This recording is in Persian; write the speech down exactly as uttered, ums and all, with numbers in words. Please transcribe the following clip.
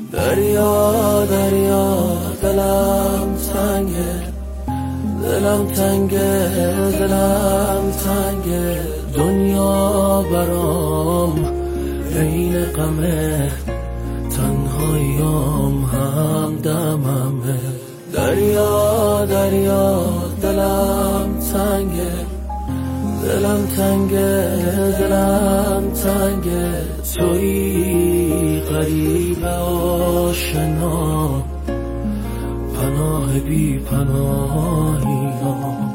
دریا دریا دلم تنگه، دلم تنگه، دلم تنگه، دنیا برام عین غمه، تنهاییام هم دممه. دریا دریا دلم تنگه، دلم تنگه، دلم تنگه، تویی غریب آشنا، پناه بی پناهی ها.